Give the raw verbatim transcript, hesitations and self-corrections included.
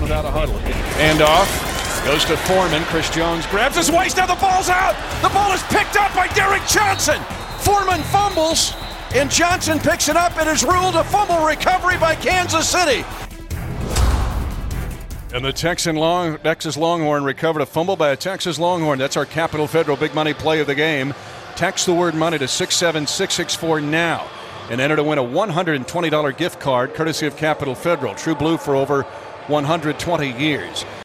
without a huddle. And off. Goes to Foreman. Chris Jones grabs his waist. Now the ball's out. The ball is picked up by Derek Johnson. Foreman fumbles, and Johnson picks it up. It is ruled a fumble recovery by Kansas City. And the Texan Long, Texas Longhorn recovered a fumble by a Texas Longhorn. That's our Capital Federal big money play of the game. Text the word money to six seven six six four now and enter to win a one hundred twenty dollars gift card courtesy of Capital Federal. True Blue for over one hundred twenty years.